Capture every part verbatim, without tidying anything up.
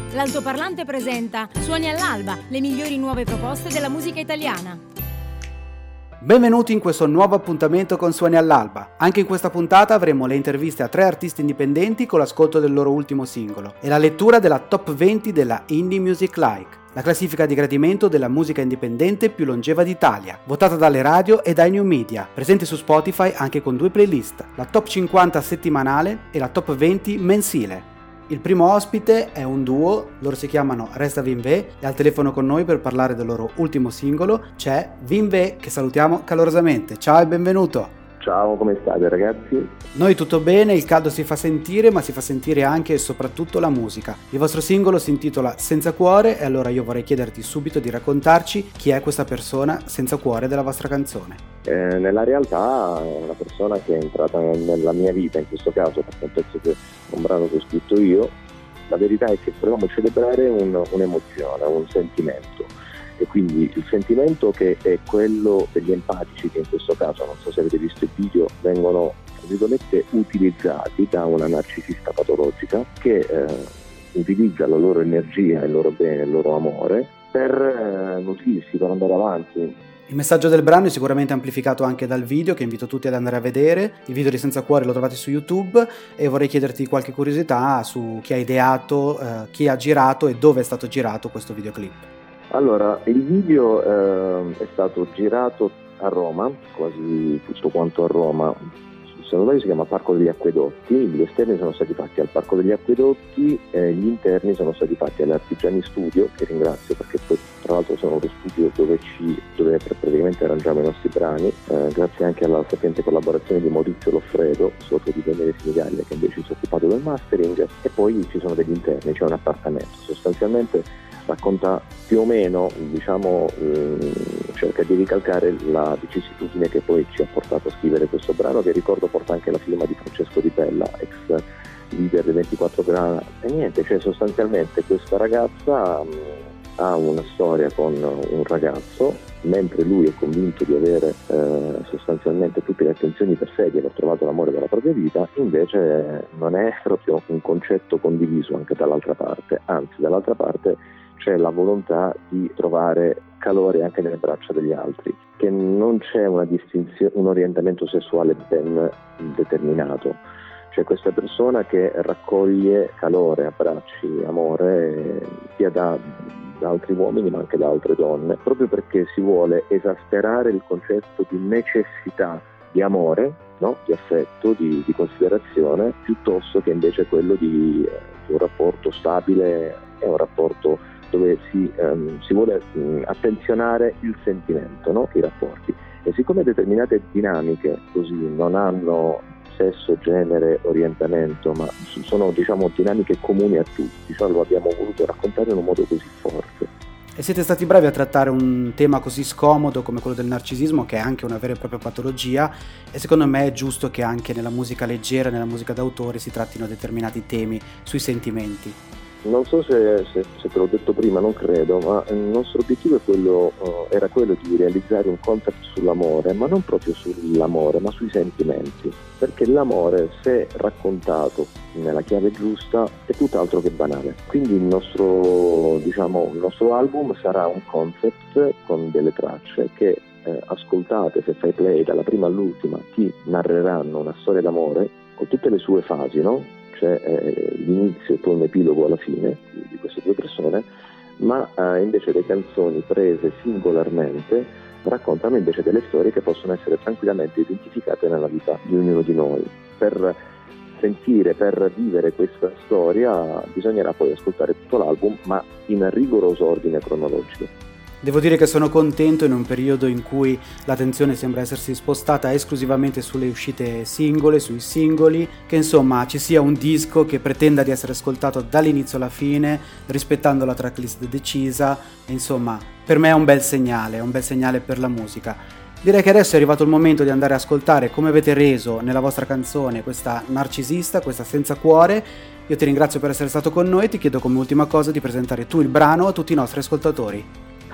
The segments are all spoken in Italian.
L'Altoparlante presenta Suoni all'Alba, le migliori nuove proposte della musica italiana. Benvenuti in questo nuovo appuntamento con Suoni all'Alba. Anche in questa puntata avremo le interviste a tre artisti indipendenti con l'ascolto del loro ultimo singolo e la lettura della top venti della Indie Music Like, la classifica di gradimento della musica indipendente più longeva d'Italia, votata dalle radio e dai new media, presente su Spotify anche con due playlist, la top cinquanta settimanale e la top venti mensile. Il primo ospite è un duo, loro si chiamano Resta Vinve e al telefono con noi per parlare del loro ultimo singolo c'è Vinve, che salutiamo calorosamente. Ciao e benvenuto! Ciao, come state ragazzi? Noi tutto bene, il caldo si fa sentire, ma si fa sentire anche e soprattutto la musica. Il vostro singolo si intitola Senza Cuore e allora io vorrei chiederti subito di raccontarci chi è questa persona senza cuore della vostra canzone. Eh, nella realtà è una persona che è entrata nella mia vita, in questo caso perché è un pezzo che è un brano che ho scritto io. La verità è che volevamo celebrare un, un'emozione, un sentimento. E quindi il sentimento che è quello degli empatici, che in questo caso, non so se avete visto il video, vengono tra virgolette utilizzati da una narcisista patologica che eh, utilizza la loro energia, il loro bene, il loro amore per eh, nutrirsi, per andare avanti. Il messaggio del brano è sicuramente amplificato anche dal video, che invito tutti ad andare a vedere. Il video di Senza Cuore lo trovate su YouTube e vorrei chiederti qualche curiosità su chi ha ideato, eh, chi ha girato e dove è stato girato questo videoclip. Allora, il video eh, è stato girato a Roma, quasi tutto quanto a Roma, se non sbaglio si chiama Parco degli Acquedotti, gli esterni sono stati fatti al Parco degli Acquedotti e gli interni sono stati fatti all'Artigiani Studio, che ringrazio perché poi tra l'altro sono lo studio dove, ci, dove praticamente arrangiamo i nostri brani, eh, grazie anche alla sapiente collaborazione di Maurizio Loffredo, socio di Daniele Sinigaglia, che invece si è occupato del mastering, e poi ci sono degli interni, c'è un appartamento, sostanzialmente racconta più o meno, diciamo, eh, cerca di ricalcare la vicissitudine che poi ci ha portato a scrivere questo brano, che ricordo porta anche la firma di Francesco Di Bella, ex leader di ventiquattro gradi. E niente, cioè sostanzialmente questa ragazza mh, ha una storia con un ragazzo, mentre lui è convinto di avere eh, sostanzialmente tutte le attenzioni per sé, di aver trovato l'amore della propria vita, invece non è proprio un concetto condiviso anche dall'altra parte, anzi dall'altra parte c'è la volontà di trovare calore anche nelle braccia degli altri, che non c'è una distinzione, un orientamento sessuale ben determinato. C'è questa persona che raccoglie calore, abbracci, amore sia da, da altri uomini ma anche da altre donne, proprio perché si vuole esasperare il concetto di necessità di amore, no? Di affetto, di, di considerazione, piuttosto che invece quello di, di un rapporto stabile e un rapporto dove si, um, si vuole um, attenzionare il sentimento, no? I rapporti. E siccome determinate dinamiche così non hanno sesso, genere, orientamento, ma sono, diciamo, dinamiche comuni a tutti, cioè lo abbiamo voluto raccontare in un modo così forte. E siete stati bravi a trattare un tema così scomodo come quello del narcisismo, che è anche una vera e propria patologia, e secondo me è giusto che anche nella musica leggera, nella musica d'autore, si trattino determinati temi sui sentimenti. Non so se, se, se te l'ho detto prima, non credo, ma il nostro obiettivo è quello, uh, era quello di realizzare un concept sull'amore, ma non proprio sull'amore, ma sui sentimenti. Perché l'amore, se raccontato nella chiave giusta, è tutt'altro che banale. Quindi il nostro, diciamo, il nostro album sarà un concept con delle tracce che, eh, ascoltate, se fai play dalla prima all'ultima, ti narreranno una storia d'amore con tutte le sue fasi, no? C'è eh, l'inizio e poi un epilogo alla fine di, di queste due persone, ma eh, invece le canzoni prese singolarmente raccontano invece delle storie che possono essere tranquillamente identificate nella vita di ognuno di noi. Per sentire, per vivere questa storia bisognerà poi ascoltare tutto l'album, ma in rigoroso ordine cronologico. Devo dire che sono contento in un periodo in cui l'attenzione sembra essersi spostata esclusivamente sulle uscite singole, sui singoli, che insomma ci sia un disco che pretenda di essere ascoltato dall'inizio alla fine, rispettando la tracklist decisa, e insomma per me è un bel segnale, è un bel segnale per la musica. Direi che adesso è arrivato il momento di andare a ascoltare come avete reso nella vostra canzone questa narcisista, questa senza cuore. Io ti ringrazio per essere stato con noi e ti chiedo come ultima cosa di presentare tu il brano a tutti i nostri ascoltatori.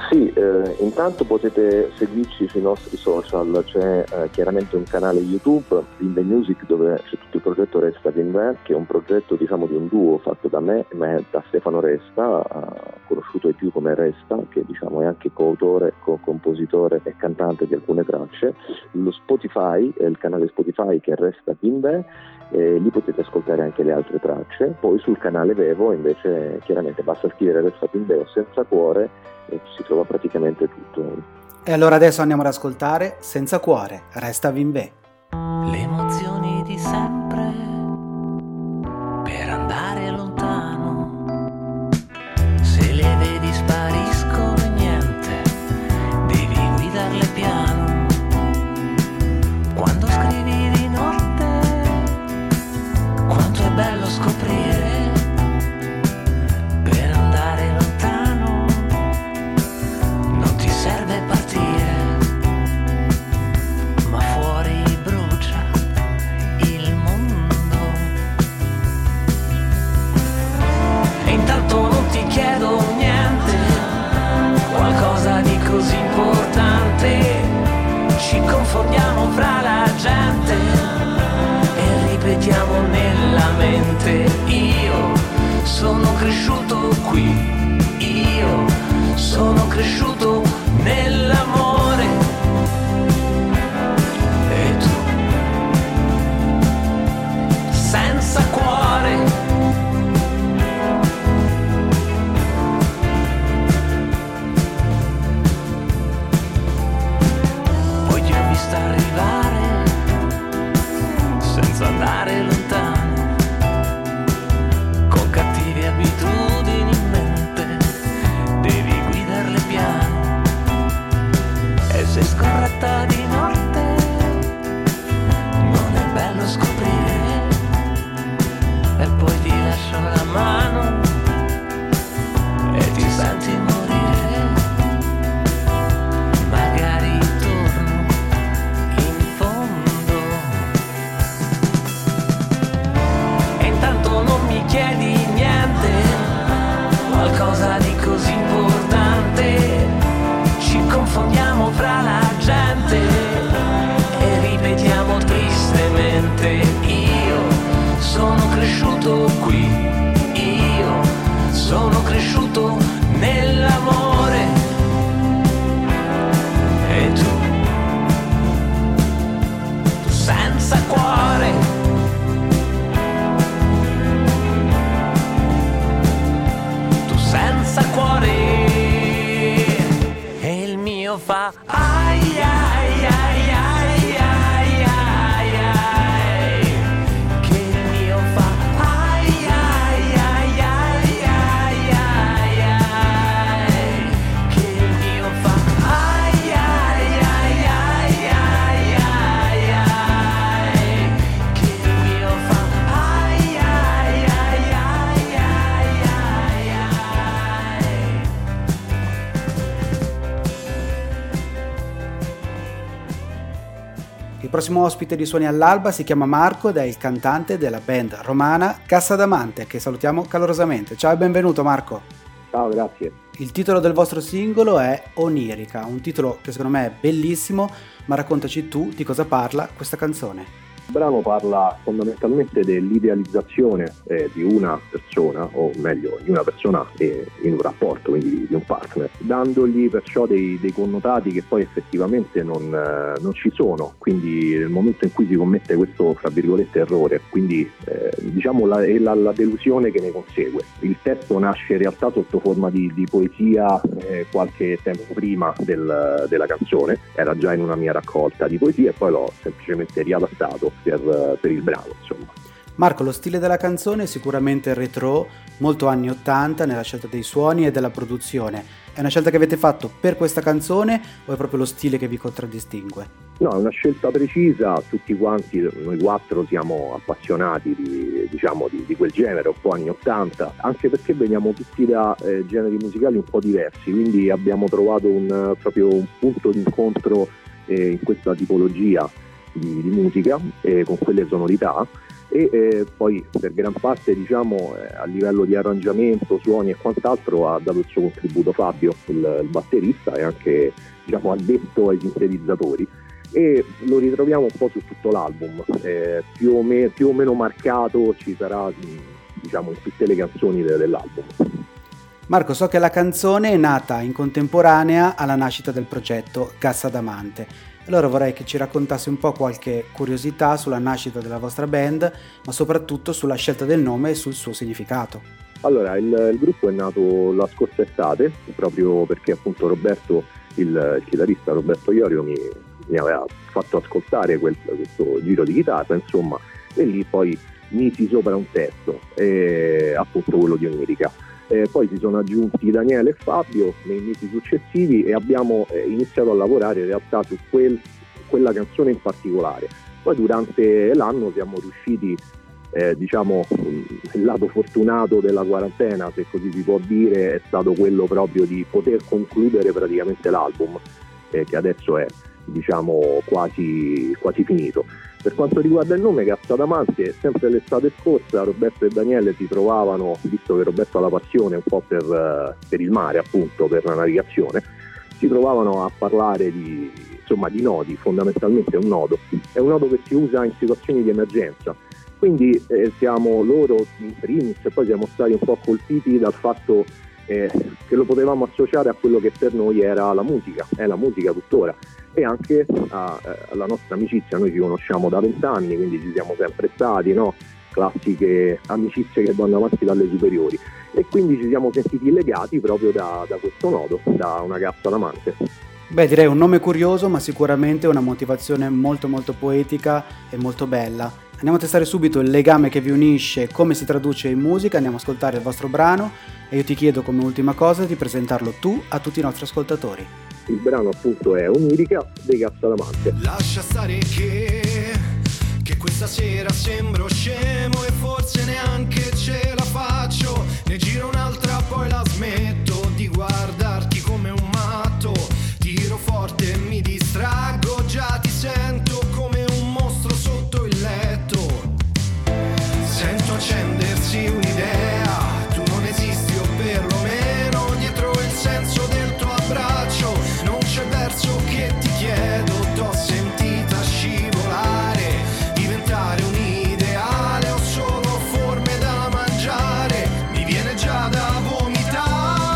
Sì, eh, intanto potete seguirci sui nostri social, c'è eh, chiaramente un canale YouTube, Vinve Music, dove c'è tutto il progetto Resta Vinve, che è un progetto diciamo di un duo fatto da me e da Stefano Resta, eh, conosciuto ai più come Resta, che diciamo è anche coautore, co-compositore e cantante di alcune tracce. Lo Spotify, è il canale Spotify che è Resta Vinve, e lì potete ascoltare anche le altre tracce. Poi sul canale Vevo invece chiaramente basta scrivere Resta Vinve o Senza Cuore e si trova praticamente tutto. E allora adesso andiamo ad ascoltare Senza Cuore, Resta Vinve. Le emozioni di sempre per andare lontano, se le vedi spariscono e niente, devi guidarle piano. Quando scrivi di notte, quanto è bello scoprire per andare lontano non ti serve partire, ma fuori brucia il mondo. E intanto non ti chiedo niente, qualcosa di così importante. Ci confondiamo fra la gente e ripetiamo nella mente: io sono cresciuto qui, io sono cresciuto nell'amore. E tu, senza cuore. Poi ti ho vista arrivare senza andare lontano, con cattive abitudini in mente, devi guidarle piano. E se scorretta di notte, non è bello scoprire, e poi ti lascio la mano e ti senti morire. Magari torno in fondo. E intanto non mi chiedi niente, qualcosa di così importante. Ci confondiamo fra la gente e ripetiamo tristemente: io sono cresciuto qui, io sono cresciuto nell'amore. E tu, tu senza cuore. Tu senza cuore. E il mio fa ai ai ai ai ai ai ai, che il mio fa ai ai ai ai ai ai ai, che il mio fa ai ai ai ai ai ai ai, che il mio fa ai ai ai ai ai ai ai. Il prossimo ospite di Suoni all'Alba si chiama Marco ed è il cantante della band romana Cassadamante, che salutiamo calorosamente. Ciao e benvenuto Marco. Ciao, grazie. Il titolo del vostro singolo è Onirica, un titolo che secondo me è bellissimo, ma raccontaci tu di cosa parla questa canzone. Il brano parla fondamentalmente dell'idealizzazione eh, di una persona, o meglio di una persona eh, in un rapporto, quindi di un partner, dandogli perciò dei, dei connotati che poi effettivamente non, eh, non ci sono. Quindi nel momento in cui si commette questo, fra virgolette, errore, quindi eh, diciamo la, è la, la delusione che ne consegue. Il testo nasce in realtà sotto forma di, di poesia eh, qualche tempo prima del, della canzone, era già in una mia raccolta di poesie e poi l'ho semplicemente riadattato Per, per il brano, insomma. Marco, lo stile della canzone è sicuramente retro, molto anni ottanta nella scelta dei suoni e della produzione. È una scelta che avete fatto per questa canzone o è proprio lo stile che vi contraddistingue? No, è una scelta precisa, tutti quanti, noi quattro siamo appassionati di, diciamo, di, di quel genere, un po' anni ottanta, anche perché veniamo tutti da eh, generi musicali un po' diversi, quindi abbiamo trovato un, proprio un punto di incontro eh, in questa tipologia Di, di musica eh, con quelle sonorità, e eh, poi per gran parte diciamo eh, a livello di arrangiamento, suoni e quant'altro ha dato il suo contributo Fabio, il, il batterista, e anche diciamo addetto ai sintetizzatori, e lo ritroviamo un po' su tutto l'album, eh, più, o me, più o meno marcato ci sarà diciamo in tutte le canzoni de- dell'album. Marco, so che la canzone è nata in contemporanea alla nascita del progetto Gas Adamante. Allora vorrei che ci raccontassi un po' qualche curiosità sulla nascita della vostra band, ma soprattutto sulla scelta del nome e sul suo significato. Allora, il, il gruppo è nato la scorsa estate, proprio perché appunto Roberto, il, il chitarrista Roberto Iorio, mi, mi aveva fatto ascoltare quel, questo giro di chitarra, insomma, e lì poi misi sopra un testo, eh, appunto quello di Onirica. Eh, poi si sono aggiunti Daniele e Fabio nei mesi successivi e abbiamo eh, iniziato a lavorare in realtà su quel, quella canzone in particolare. Poi durante l'anno siamo riusciti, eh, diciamo, il lato fortunato della quarantena, se così si può dire, è stato quello proprio di poter concludere praticamente l'album, eh, che adesso è diciamo quasi, quasi finito. Per quanto riguarda il nome Gas Adamante, sempre l'estate scorsa Roberto e Daniele si trovavano, visto che Roberto ha la passione un po' per, per il mare, appunto per la navigazione, si trovavano a parlare di, insomma, di nodi. Fondamentalmente è un nodo, è un nodo che si usa in situazioni di emergenza, quindi eh, siamo loro in primis e poi siamo stati un po' colpiti dal fatto eh, che lo potevamo associare a quello che per noi era la musica, è la musica tuttora, e anche a, alla nostra amicizia. Noi ci conosciamo da vent'anni, quindi ci siamo sempre stati, no? Classiche amicizie che vanno avanti dalle superiori, e quindi ci siamo sentiti legati proprio da, da questo nodo, da una Gas Adamante. Beh, direi un nome curioso, ma sicuramente una motivazione molto molto poetica e molto bella. Andiamo a testare subito il legame che vi unisce, come si traduce in musica. Andiamo a ascoltare il vostro brano e io ti chiedo come ultima cosa di presentarlo tu a tutti i nostri ascoltatori. Il brano appunto è Onirica dei Gas Adamante. Lascia stare che, che questa sera sembro scemo e forse neanche ce la faccio. Ne giro un'altra poi la smetto di guardarti come un matto. Tiro forte e mi distraggo, già ti sento come un mostro sotto il letto. Sento accendersi un'idea, tu non esisti o perlomeno dietro il senso del tuo abbraccio. Non c'è verso che ti chiedo, t'ho sentita scivolare, diventare un ideale, ho solo forme da mangiare, mi viene già da vomitare.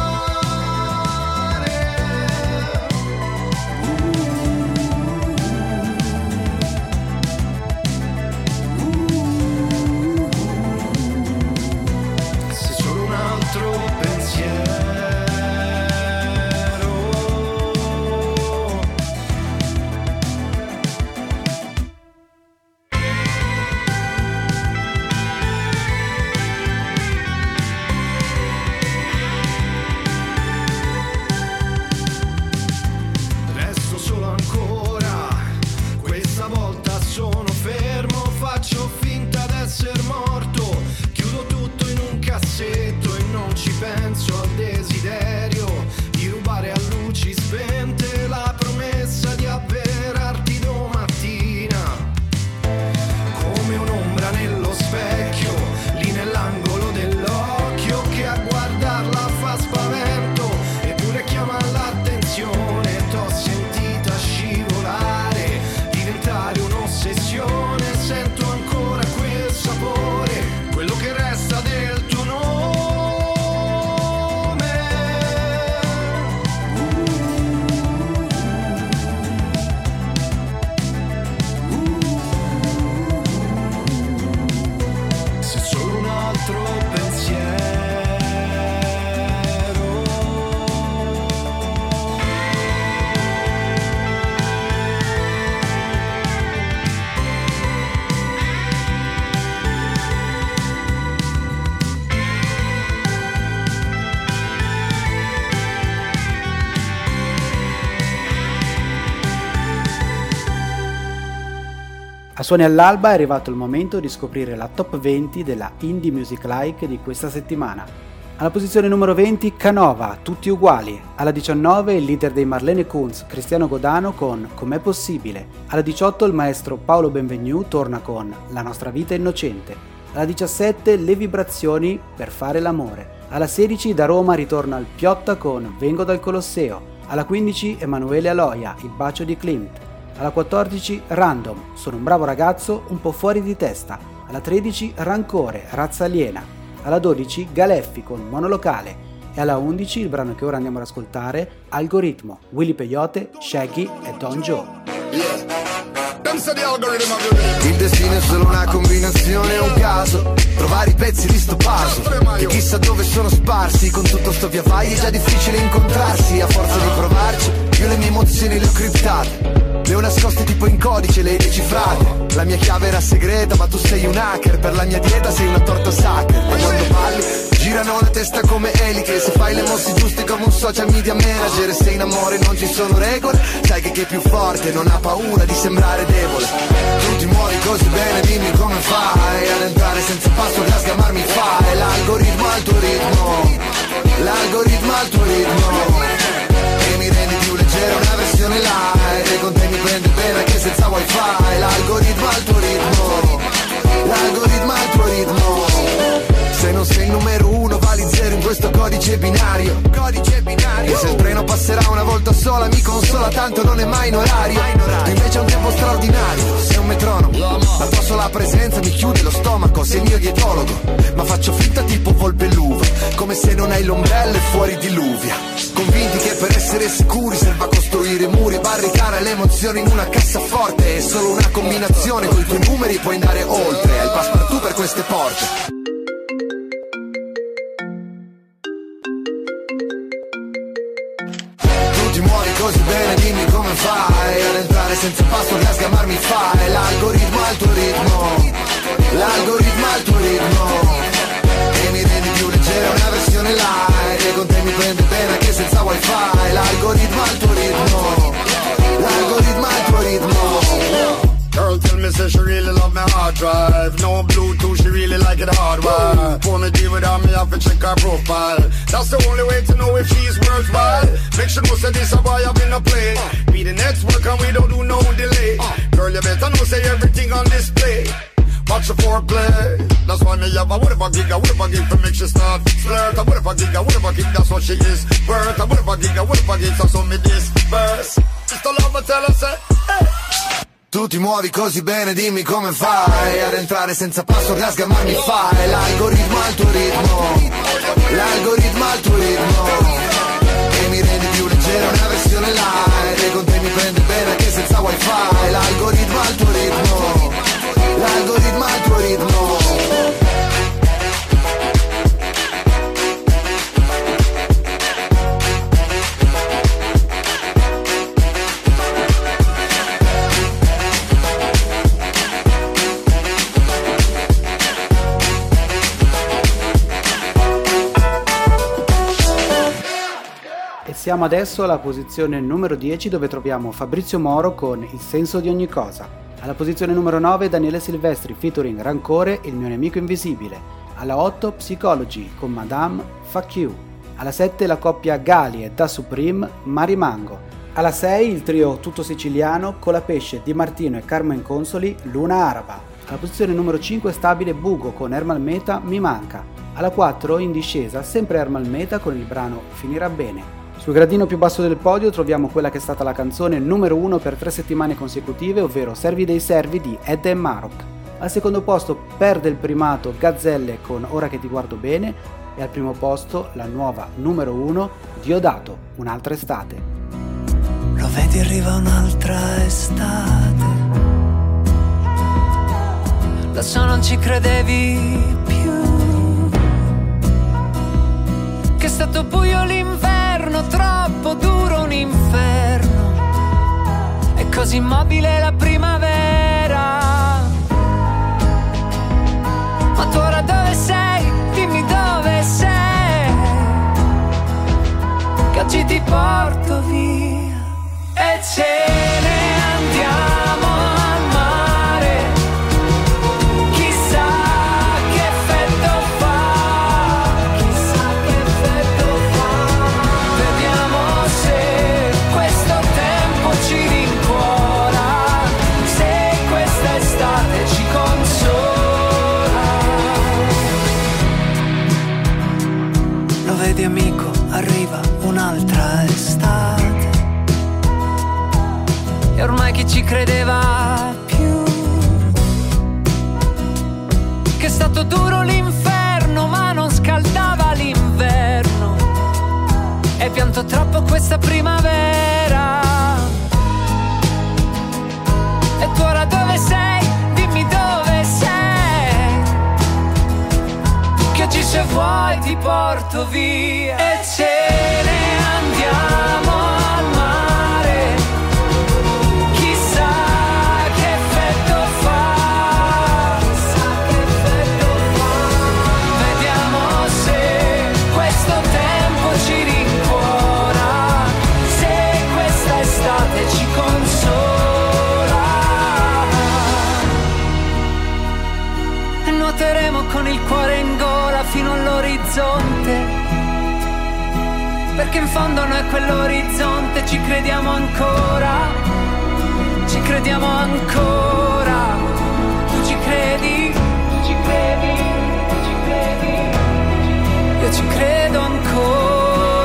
Se solo un altro pensiero. Resto solo ancora, questa volta sono fermo, faccio finta d'essere morto, chiudo tutto in un cassetto e non ci penso al desiderio di rubare a luci spente la promessa di avverarti domattina, come un'ombra nello specchio, lì nell'angolo dell'occhio che a guardarla fa spavento, eppure chiama l'attenzione. T'ho sentita scivolare, diventare un'ossessione, sento ancora quel sapore, quello che resta del tuo nome. Se solo un altro pensiero. A Suoni all'Alba è arrivato il momento di scoprire la top venti della Indie Music Like di questa settimana. Alla posizione numero venti Canova, Tutti uguali. Alla diciannove il leader dei Marlene Kunz, Cristiano Godano con Com'è possibile. Alla diciotto il maestro Paolo Benvenu torna con La nostra vita innocente. Alla diciassette Le vibrazioni per fare l'amore. Alla sedici da Roma ritorna il Piotta con Vengo dal Colosseo. Alla quindici Emanuele Aloia, Il bacio di Klimt. Alla quattordici Random, Sono un bravo ragazzo un po' fuori di testa. Alla tredici Rancore, Razza aliena. Alla dodici Galeffi con Monolocale e alla undici il brano che ora andiamo ad ascoltare, Algoritmo, Willy Peyote, Shaggy e Don Joe. Il destino è solo una combinazione, è un caso trovare i pezzi di sto puzzle e chissà dove sono sparsi. Con tutto sto via vai è già difficile incontrarsi. A forza di provarci io le mie emozioni le ho criptate, le ho nascoste tipo in codice, le hai decifrate. La mia chiave era segreta ma tu sei un hacker, per la mia dieta sei una torta sucker. Ma quando parli girano la testa come eliche, se fai le mosse giuste come un social media manager. Se in amore non ci sono regole, sai che chi è più forte non ha paura di sembrare debole. Tu ti muovi così bene, dimmi come fai ad entrare senza password, a sgamarmi fai. L'algoritmo al tuo ritmo, l'algoritmo al tuo ritmo, e mi rendi più leggero, una versione light, e con te mi prende bene anche senza wifi. L'algoritmo al tuo ritmo, l'algoritmo al tuo ritmo. Se non sei il numero uno vali zero in questo codice binario, codice binario. E se il treno passerà una volta sola mi consola, tanto non è mai in orario. Tu invece hai un tempo straordinario, sei un metronomo, la tua sola presenza mi chiude lo stomaco. Sei il mio dietologo, ma faccio finta tipo volpe l'uva, come se non hai l'ombrello e fuori diluvia. Convinti che per essere sicuri serva costruire muri e barricare le emozioni in una cassaforte. È solo una combinazione, con i tuoi numeri puoi andare oltre. Hai il passepartout per queste porte. Ti muovi così bene, dimmi come fai ad entrare senza password, a sgamarmi fai. L'algoritmo al tuo ritmo, l'algoritmo al tuo ritmo, e mi rendi più leggero, una versione light, e con te mi prende bene anche senza wifi. L'algoritmo al tuo ritmo, l'algoritmo al tuo ritmo. Girl tell me say she really love my hard drive. No Bluetooth, she really like it hardwired. For me deal with her, me have to check her profile. That's the only way to know if she's worthwhile. Make sure know say this a boy I've been a play. Be the next work and we don't do no delay. Girl you better know say everything on display. Watch the foreplay. That's why me have a whatever gig, a whatever gig to make she start flirt. A whatever gig, a whatever gig, that's what she is. Worth a whatever gig, a whatever gig, so so me disperse. Just a love tell her say, hey. Tu ti muovi così bene, dimmi come fai ad entrare senza password, a sgamarmi fai. L'algoritmo al tuo ritmo, l'algoritmo al tuo ritmo, e mi rendi più leggero, una versione light, e con te mi prende bene anche senza wifi. L'algoritmo al tuo ritmo, l'algoritmo al tuo ritmo. Siamo adesso alla posizione numero dieci, dove troviamo Fabrizio Moro con Il senso di ogni cosa. Alla posizione numero nove Daniele Silvestri featuring Rancore, Il mio nemico invisibile. Alla otto Psychology con Madame Fuck You. Alla sette la coppia Gali e Da Supreme, Ma rimango. Alla sei il trio tutto siciliano Colapesce, Di Martino e Carmen Consoli, Luna araba. Alla posizione numero cinque stabile Bugo con Ermal Meta, Mi manca. Alla quattro in discesa sempre Ermal Meta con il brano Finirà bene. Sul gradino più basso del podio troviamo quella che è stata la canzone numero uno per tre settimane consecutive, ovvero Servi dei Servi di Ed e Marok. Al secondo posto perde il primato Gazzelle con Ora che ti guardo bene, e al primo posto la nuova numero uno Diodato, Un'altra estate. Lo vedi, arriva un'altra estate, lassù non ci credevi più, che è stato buio l'inverno, troppo duro un inferno, è così immobile la primavera. Ma tu ora dove sei? Dimmi dove sei, che oggi ti porto via e ce ne andiamo al mare. Chissà che effetto fa, chissà che Vedi amico, arriva un'altra estate e ormai chi ci credeva più? Che è stato duro l'inferno ma non scaldava l'inverno. Hai pianto troppo questa primavera. E tu ora dove sei? Dimmi dove sei, che oggi se vuoi ti porto via. E ce ne andiamo al mare, chissà che effetto fa, chissà che effetto fa. Vediamo se questo tempo ci rincuora, se questa estate ci consola. E nuoteremo con il cuore in gola fino all'orizzonte, perché in fondo noi a quell'orizzonte ci crediamo ancora, ci crediamo ancora. Tu ci credi, tu ci credi, tu ci credi, io ci credo ancora.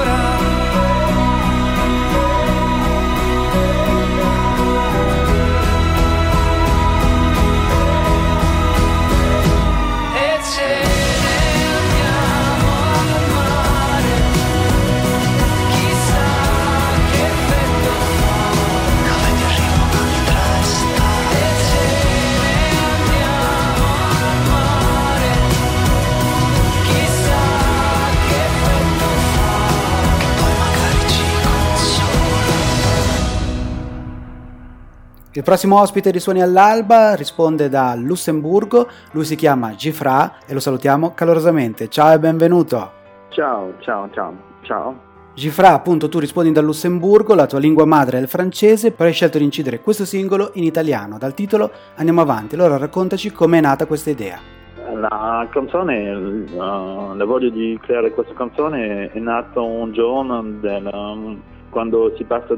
E ce ne andiamo al mare, chissà che effetto fa, come ti arriva un'altra estate. E ce ne andiamo al mare, chissà che effetto fa, che poi magari ci consola. Il prossimo ospite di Suoni all'Alba risponde da Lussemburgo, lui si chiama Gifra e lo salutiamo calorosamente. Ciao e benvenuto. Ciao, ciao, ciao, ciao. Gifra, appunto, tu rispondi dal Lussemburgo, la tua lingua madre è il francese, però hai scelto di incidere questo singolo in italiano, dal titolo Andiamo avanti. Allora raccontaci com'è nata questa idea. La canzone, uh, la voglia di creare questa canzone è nata un giorno del, um, quando si passa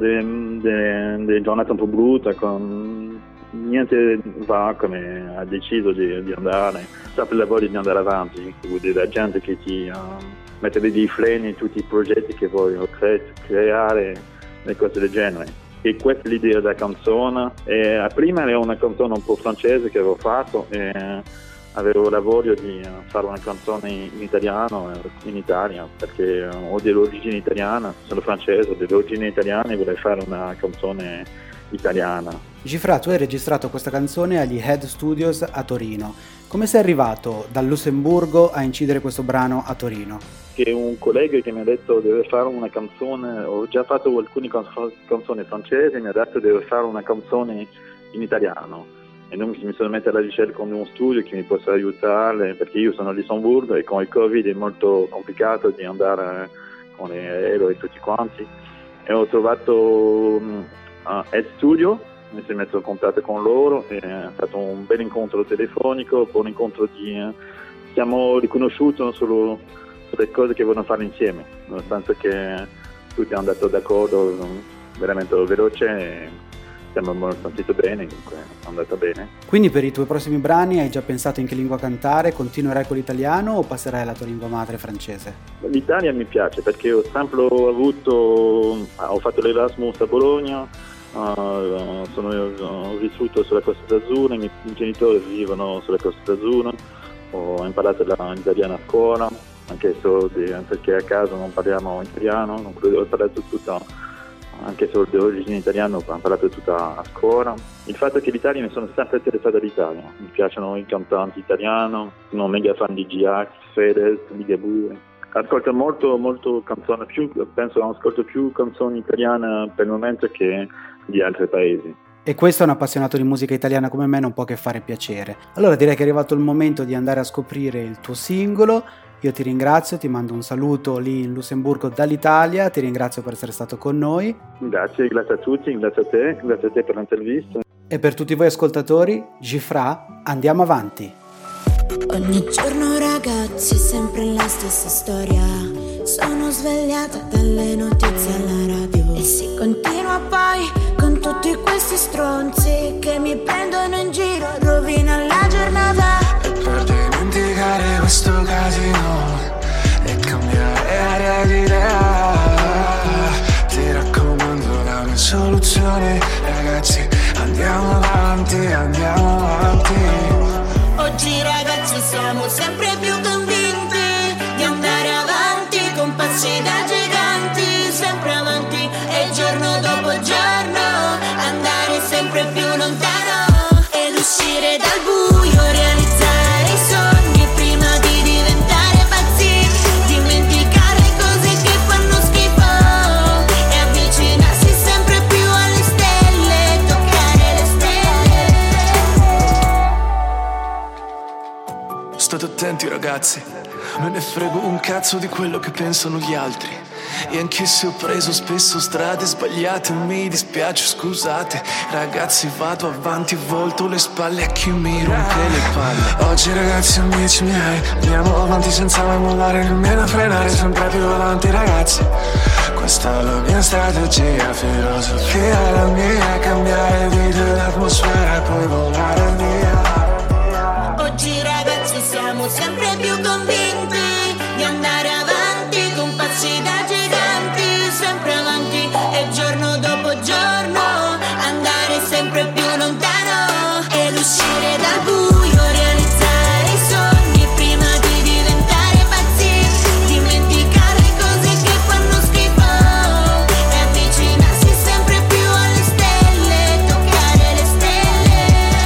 delle giornate un po' brutte, con niente va come ha deciso di, di andare, sempre la voglia di andare avanti, quindi la gente che ti uh, mette dei freni in tutti i progetti che vogliono cre- creare e cose del genere. E questa è l'idea della canzone. E prima era una canzone un po' francese che avevo fatto e avevo la voglia di fare una canzone in italiano, in Italia, perché ho dell'origine italiana, sono francese, ho dell'origine italiana e vorrei fare una canzone italiana. Gifra, tu hai registrato questa canzone agli Head Studios a Torino. Come sei arrivato dal Lussemburgo a incidere questo brano a Torino? Che un collega che mi ha detto deve fare una canzone, ho già fatto alcune canzoni francesi, mi ha detto deve fare una canzone in italiano. E non mi sono messo alla ricerca di uno studio che mi possa aiutare, perché io sono a Lussemburgo e con il Covid è molto complicato di andare con l'aereo e tutti quanti. E ho trovato um, uh, Head Studio, mi sono messo in contatto con loro, e è stato un bel incontro telefonico, un buon incontro di... Uh, siamo riconosciuti solo sulle cose che vogliono fare insieme, nel senso che tutti hanno andato d'accordo um, veramente veloce. E, abbiamo sentito bene, comunque è andata bene. Quindi per i tuoi prossimi brani hai già pensato in che lingua cantare? Continuerai con l'italiano o passerai alla tua lingua madre francese? L'Italia mi piace perché ho sempre avuto, ho fatto l'Erasmus a Bologna, uh, sono, ho vissuto sulla Costa d'Azzurra, i miei genitori vivevano sulla Costa d'Azzurra, ho imparato l'italiano a scuola, anche se perché a casa non parliamo italiano, non credo, ho imparato tutto. Anche se ho d'origine italiana, ho imparato tutta a scuola. Il fatto che l'Italia, mi sono sempre interessato all'Italia, mi piacciono i cantanti italiani, sono mega fan di G-Ax, Fedez, Ligabue. Ascolto molto, molto canzoni, più, penso ascolto più canzoni italiane per il momento che di altri paesi. E questo a un appassionato di musica italiana come me non può che fare piacere. Allora direi che è arrivato il momento di andare a scoprire il tuo singolo. Io ti ringrazio, ti mando un saluto lì in Lussemburgo dall'Italia, ti ringrazio per essere stato con noi. Grazie, grazie a tutti, grazie a te, grazie a te per l'intervista. E per tutti voi ascoltatori, Gifra, andiamo avanti. Ogni giorno ragazzi, sempre la stessa storia. Sono svegliata dalle notizie alla radio e si continua poi con tutti questi stronzi che mi prendono in giro, rovina la giornata. Per dimenticare questo casino e cambiare aria di siamo sempre più convinti di andare avanti con passi da giganti, sempre avanti e giorno dopo giorno andare sempre più lontano ed uscire dal buio, realizzare i sogni prima di diventare pazzi, dimenticare le cose che fanno schifo e avvicinarsi sempre più alle stelle, toccare le stelle. State attenti ragazzi, me ne frego un cazzo di quello che pensano gli altri. E anche se ho preso spesso strade sbagliate, mi dispiace, scusate. Ragazzi, vado avanti, volto le spalle a chi mi rompe le palle. Oggi ragazzi, amici miei, andiamo avanti senza mai mollare, nemmeno frenare, sempre più avanti ragazzi. Questa è la mia strategia, filosofia la mia, cambiare vita e l'atmosfera e poi volare via. Oggi ragazzi siamo sempre più convinti di andare avanti con passi da giganti, sempre avanti e giorno dopo giorno andare sempre più lontano ed uscire dal buio, realizzare i sogni prima di diventare pazzi, dimenticare le cose che fanno schifo e avvicinarsi sempre più alle stelle, toccare le stelle.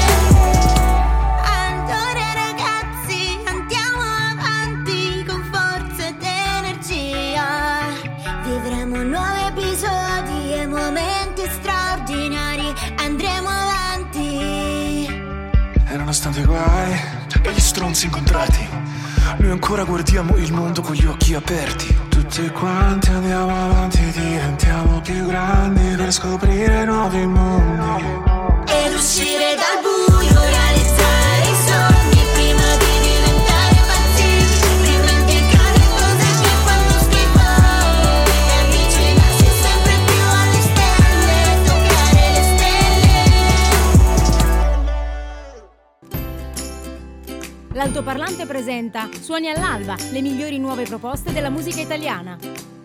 Allora ragazzi andiamo avanti con forza ed energia, vivremo nuovi episodi e momenti straordinari, andremo avanti. E nonostante i guai e gli stronzi incontrati, noi ancora guardiamo il mondo con gli occhi aperti. Tutti quanti andiamo avanti, diventiamo più grandi per scoprire nuovi mondi Ed uscire dal buio, realizzare i sogni prima di diventare pazzi, dimenticare le cose che fanno schifo e avvicinarsi sempre più alle stelle, toccare le stelle. L'Altoparlante presenta Suoni all'alba, le migliori nuove proposte della musica italiana.